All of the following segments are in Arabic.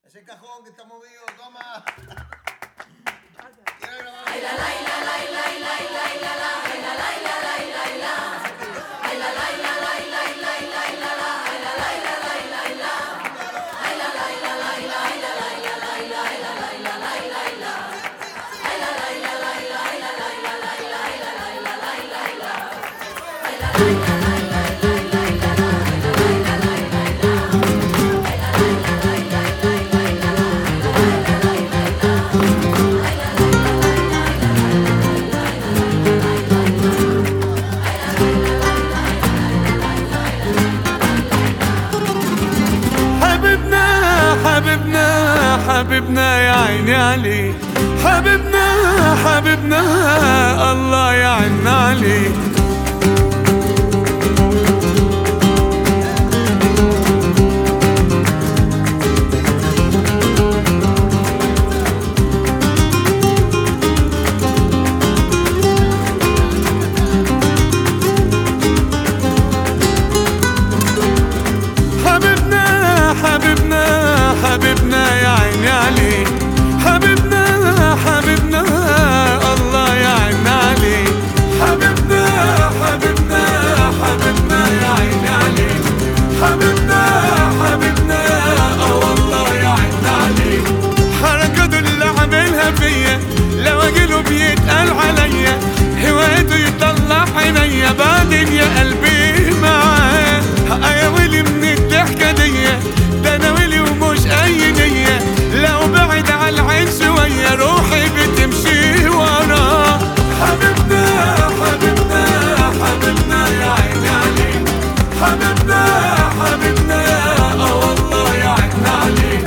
Ese cajón que está movido, toma. حبيبنا يا عيني عليه، حبيبنا حبيبنا الله يعين عليه. حبيبنا يا عيني عليه، حبيبنا حبيبنا الله يعين عليه. حبيبنا حبيبنا حبيبنا يا عيني عليه، حبيبنا حبيبنا والله يعين عليه. حركاته اللي عاملها فيا لو اجيله بيتقال عليا، هوايته يطلع عينيا بعدين يا قلبي معاه. يا ويلي من الضحكة دي، ده انا ويلي ومش اي نية، لو بعد على العين شوية روحي بتمشي وراه. حبيبنا حبيبنا حبيبنا يا عيني عليه، حبيبنا حبيبنا والله يا عيني عليه.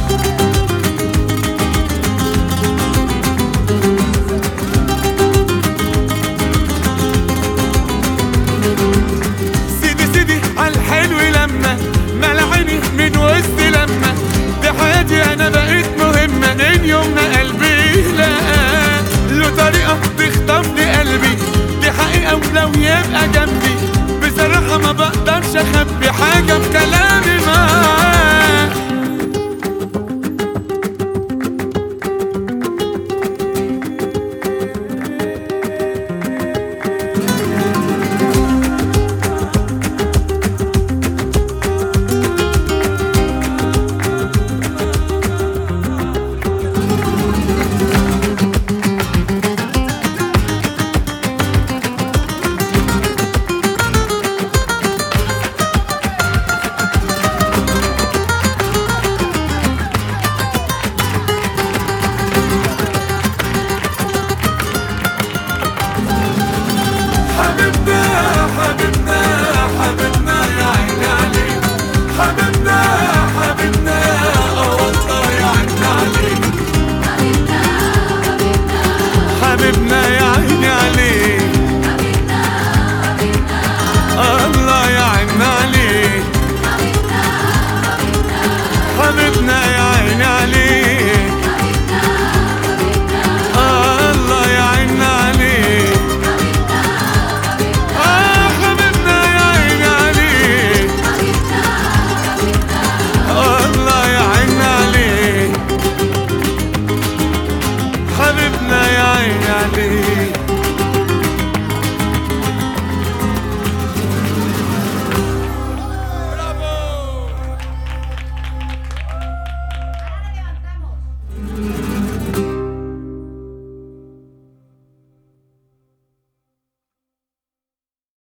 سيدي سيدي عالحلو لما ملعيني من وسط، لما دي حياتي انا بقيت مهمة من يوم ما قلبي لقاه. له طريقة تخطف لي قلبي، دي حقيقة ولو يبقى جنبي بصراحة ما بقدرش اخبي حاجة في كلامي معاه. حبيبنا يا عيني عليه، الله يعين عليه. حبيبنا